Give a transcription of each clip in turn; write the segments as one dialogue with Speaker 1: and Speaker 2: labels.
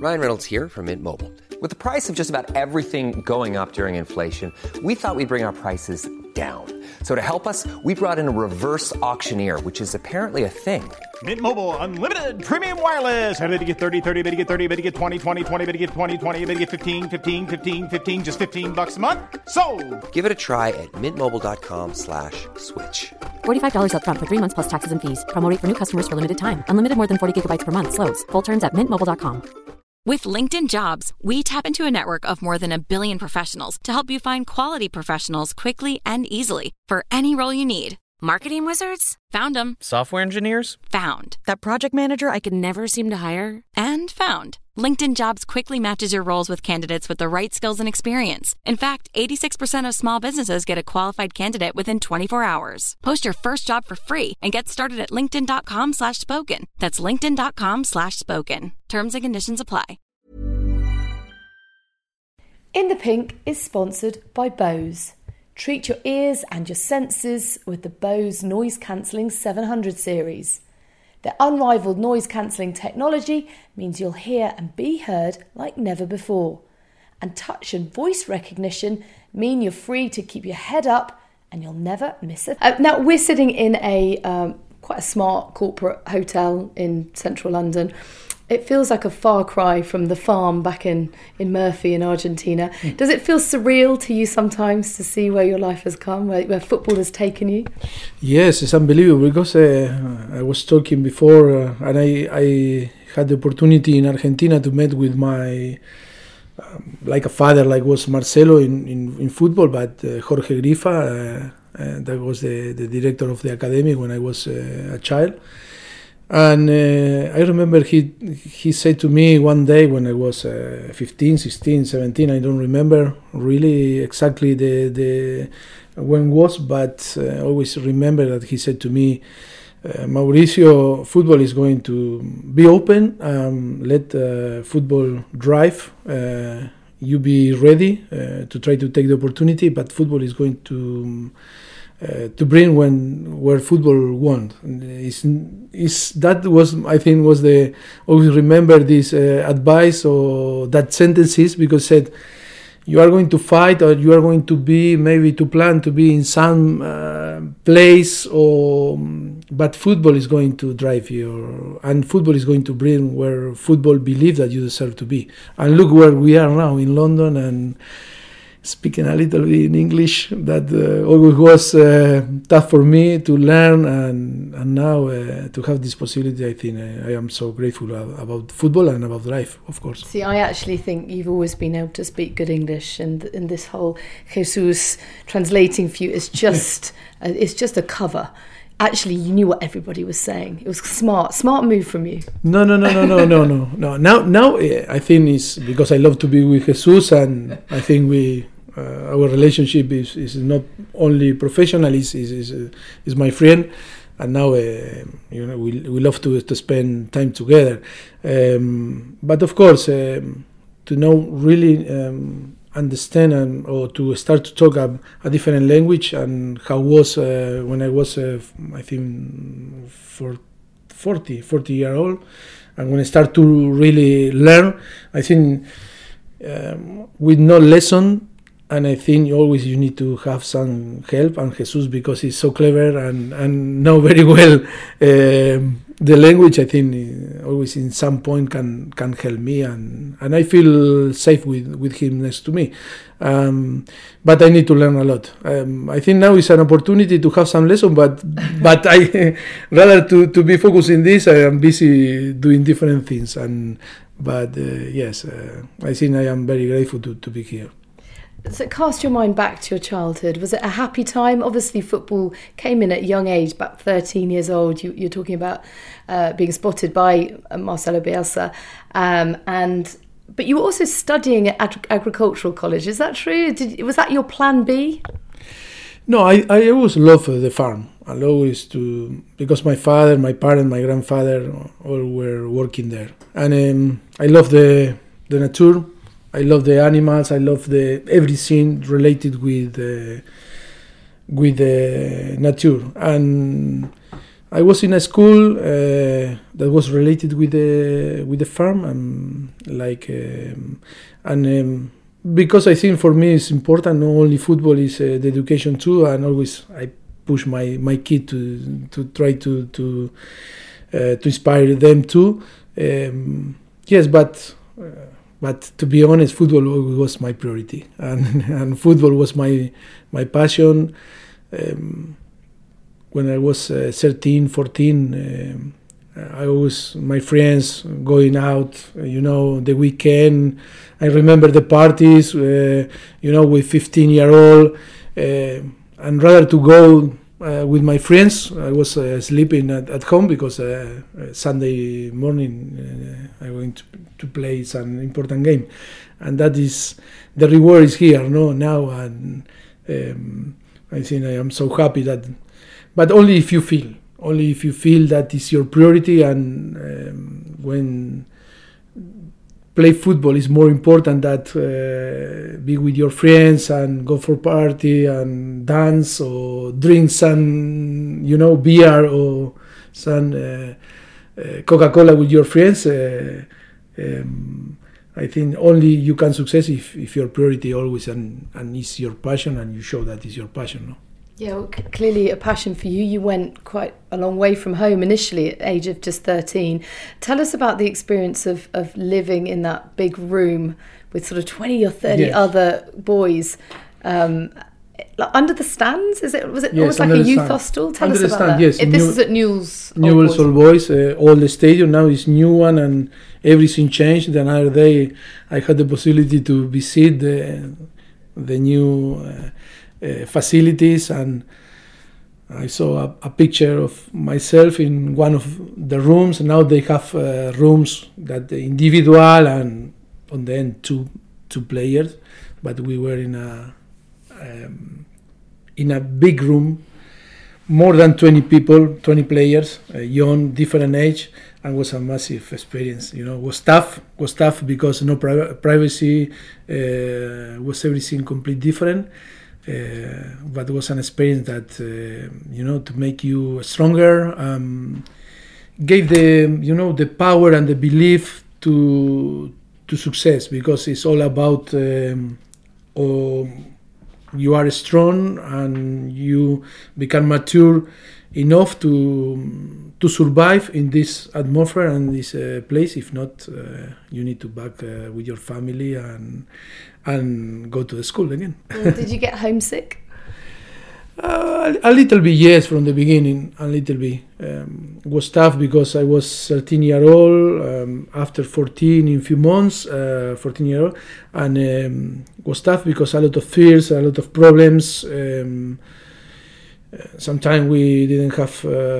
Speaker 1: Ryan Reynolds here from Mint Mobile. With the price of just about everything going up during inflation, we thought we'd bring our prices down. So to help us, we brought in a reverse auctioneer, which is apparently a thing.
Speaker 2: Mint Mobile Unlimited Premium Wireless. How to get 30, 30, bit to get 30, bit to get 20, 20, 20, bit to get 20, 20, bit to get 15, 15, 15, 15, just $15 a month? Sold!
Speaker 1: Give it a try at mintmobile.com/switch.
Speaker 3: $45 up front for 3 months plus taxes and fees. Promo rate for new customers for limited time. Unlimited more than 40 gigabytes per month. Slows full terms at mintmobile.com.
Speaker 4: With LinkedIn Jobs, we tap into a network of more than 1 billion professionals to help you find quality professionals quickly and easily for any role you need. Marketing wizards? Found them.
Speaker 5: Software engineers?
Speaker 4: Found.
Speaker 3: That project manager I could never seem to hire?
Speaker 4: And found. LinkedIn Jobs quickly matches your roles with candidates with the right skills and experience. In fact, 86% of small businesses get a qualified candidate within 24 hours. Post your first job for free and get started at linkedin.com/spoken. That's linkedin.com/spoken. Terms and conditions apply.
Speaker 6: In the Pink is sponsored by Bose. Treat your ears and your senses with the Bose Noise Cancelling 700 series. Their unrivaled noise cancelling technology means you'll hear and be heard like never before. And touch and voice recognition mean you're free to keep your head up and you'll never miss it. Now, we're sitting in a quite a smart corporate hotel in central London. It feels like a far cry from the farm back in Murphy in Argentina. Does it feel surreal to you sometimes to see where your life has come, where football has taken you?
Speaker 7: Yes, it's unbelievable because I was talking before and I had the opportunity in Argentina to meet with my, like a father, like was Marcelo in football, but Jorge Grifa, that was the director of the academy when I was a child. And I remember he said to me one day when I was 15, 16, 17, I don't remember really exactly the when was, but I always remember that he said to me, Mauricio, football is going to be open, let football drive, you be ready to try to take the opportunity, but football is going to bring where football won. That was, I think, was the always remember this advice or that sentences, because said you are going to fight or you are going to be maybe to plan to be in some place, but football is going to drive you, and football is going to bring where football believes that you deserve to be. And look where we are now in London, and speaking a little bit in English, that always was tough for me to learn, and now to have this possibility, I think I am so grateful about football and about life, of course.
Speaker 6: See, I actually think you've always been able to speak good English, and this whole Jesus translating for you is just it's just a cover. Actually, you knew what everybody was saying. It was smart move from you. No.
Speaker 7: Now I think it's because I love to be with Jesus, and I think our relationship is not only professional, is my friend, and now we love to spend time together. But of course, to know really. Understand or to start to talk a different language, and how was when I was I think 40 year old, and when I start to really learn, I think with no lesson, and I think always you need to have some help, and Jesus, because he's so clever and know very well the language, I think always in some point can help me, and I feel safe with him next to me. But I need to learn a lot. I think now is an opportunity to have some lesson, but I rather to be focused in this. I am busy doing different things, yes, I think I am very grateful to be here.
Speaker 6: So cast your mind back to your childhood. Was it a happy time? Obviously, football came in at a young age, about 13 years old. You're talking about being spotted by Marcelo Bielsa. But you were also studying at agricultural college. Is that true? Was that your plan B?
Speaker 7: No, I always loved the farm. I always because my father, my parents, my grandfather all were working there. And I love the nature. I love the animals. I love everything related with the nature. And I was in a school that was related with the farm, because I think for me it's important. Not only football is the education too, and always I push my kid to try to inspire them too. Yes, but to be honest, football was my priority, and football was my passion. When I was 13, 14, I was my friends going out, the weekend. I remember the parties, with 15-year-old, and rather to go with my friends. I was sleeping at home because Sunday morning I'm going to play some important game, and that is the reward is here, now, and I think I am so happy that, but only if you feel that is your priority, and when play football is more important than be with your friends and go for party and dance or drink some, beer or some Coca-Cola with your friends. I think only you can success if your priority always and is your passion, and you show that is your passion. No?
Speaker 6: Yeah, well, clearly a passion for you. You went quite a long way from home initially at the age of just 13. Tell us about the experience of living in that big room with sort of 20 or 30 other boys under the stands. Was it almost like a youth hostel? Tell us about that. Yes, this is at Newell's
Speaker 7: Old Boys. All the stadium now is new one, and everything changed. The other day I had the possibility to visit the new facilities, and I saw a picture of myself in one of the rooms. Now they have rooms that the individual, and on the end two players, but we were in a big room, more than 20 people, 20 players, young, different age, and was a massive experience. Was tough because no privacy, was everything completely different. But it was an experience that to make you stronger, gave the power and the belief to success, because it's all about you are strong and you become mature enough to survive in this atmosphere and this place. If not, you need to back with your family and go to the school again.
Speaker 6: Did you get homesick?
Speaker 7: A little bit, yes, from the beginning, a little bit. It was tough because I was 13-year-old, after 14 in a few months, 14-year-old, and it was tough because a lot of fears, a lot of problems. Sometimes we didn't have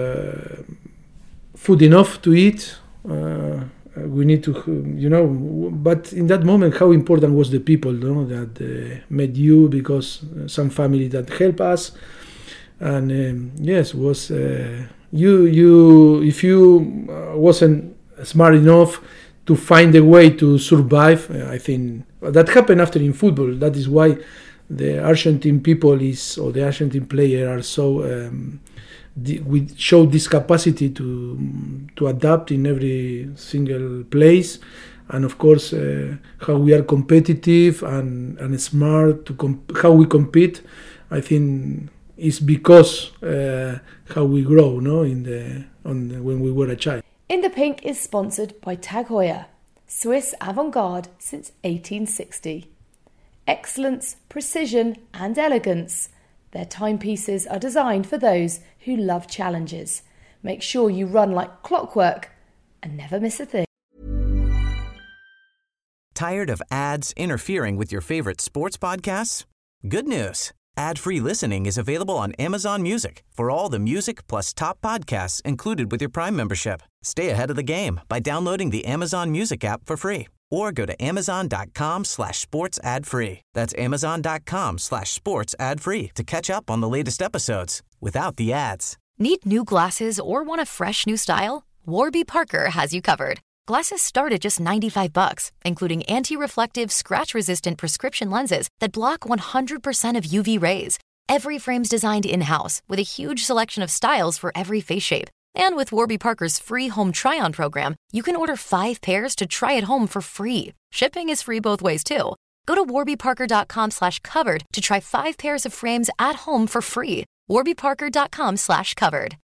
Speaker 7: food enough to eat. We need to, but in that moment, how important was the people, that met you, because some family that help us, and yes, was you if you wasn't smart enough to find a way to survive. I think that happened after in football. That is why the Argentine people or the Argentine player are so. We show this capacity to adapt in every single place, and of course how we are competitive and smart how we compete. I think is because how we grow, when we were a child.
Speaker 6: In the Pink is sponsored by Tag Heuer, Swiss avant-garde since 1860. Excellence, precision, and elegance. Their timepieces are designed for those who love challenges. Make sure you run like clockwork and never miss a thing.
Speaker 5: Tired of ads interfering with your favorite sports podcasts? Good news. Ad-free listening is available on Amazon Music for all the music plus top podcasts included with your Prime membership. Stay ahead of the game by downloading the Amazon Music app for free, or go to amazon.com/sports ad free. That's amazon.com/sports ad free to catch up on the latest episodes without the ads.
Speaker 8: Need new glasses or want a fresh new style? Warby Parker has you covered. Glasses start at just $95, including anti-reflective, scratch-resistant prescription lenses that block 100% of UV rays. Every frame's designed in-house with a huge selection of styles for every face shape. And with Warby Parker's free home try-on program, you can order 5 pairs to try at home for free. Shipping is free both ways, too. Go to warbyparker.com/covered to try 5 pairs of frames at home for free. warbyparker.com/covered.